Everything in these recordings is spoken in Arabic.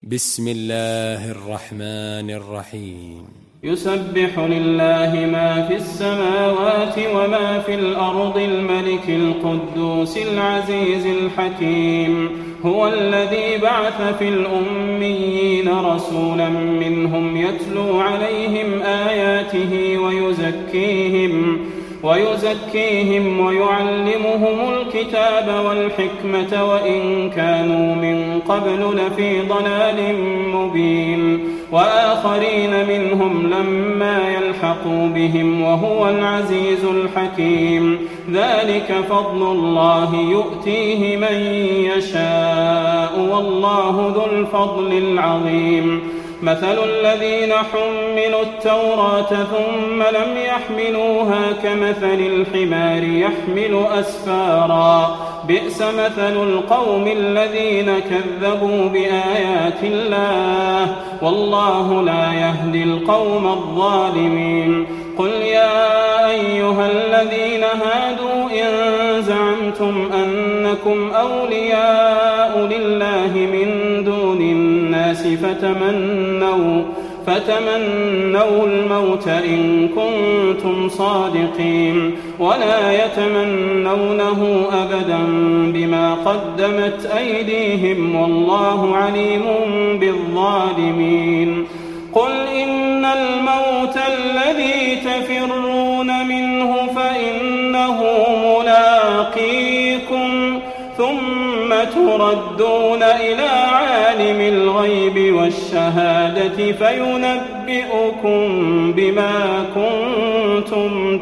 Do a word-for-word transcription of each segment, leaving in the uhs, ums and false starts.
بسم الله الرحمن الرحيم يسبح لله ما في السماوات وما في الأرض الملك القدوس العزيز الحكيم هو الذي بعث في الأميين رسولا منهم يتلو عليهم آياته ويزكيهم ويزكيهم ويعلمهم الكتاب والحكمة وإن كانوا من قبل لفي ضلال مبين وآخرين منهم لما يلحقوا بهم وهو العزيز الحكيم ذلك فضل الله يؤتيه من يشاء والله ذو الفضل العظيم مثل الذين حملوا التوراة ثم لم يحملوها كمثل الحمار يحمل أسفارا بئس مثل القوم الذين كذبوا بآيات الله والله لا يهدي القوم الظالمين قل يا أيها الذين هادوا إن زعمتم أنكم أولياء لله من دون الناس فتمنوا فتمنوا الموت إن كنتم صادقين ولا يتمنونه أبدا بما قدمت أيديهم والله عليم بالظالمين قل إن الموت الذي تفرون منه فإنه ملاقيكم ثم تردون إلى عالم الغيب والشهادة فينبئكم بما كنتم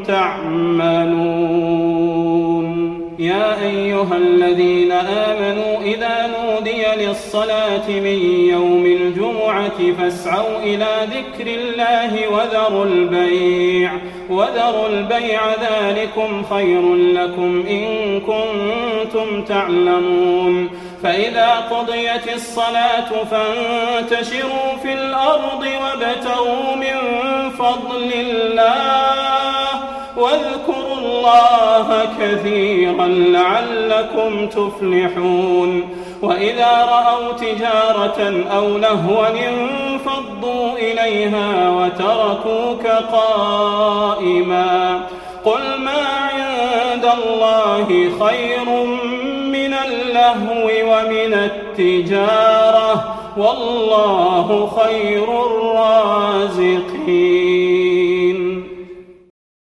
تعملون يا أيها الذين آمنوا إذا نودي للصلاة من يوم الجمعة فاسعوا إلى ذكر الله وذروا البيع وذروا البيع ذلكم خير لكم إن كنتم تعلمون فإذا قضيت الصلاة فانتشروا في الأرض وابتغوا من فضل الله واذكروا الله كثيرا لعلكم تفلحون وإذا رأوا تجارة أو لهوا انفضوا إليها وتركوك قائما قل ما عند الله خير من اللهو ومن التجارة والله خير الرازقين.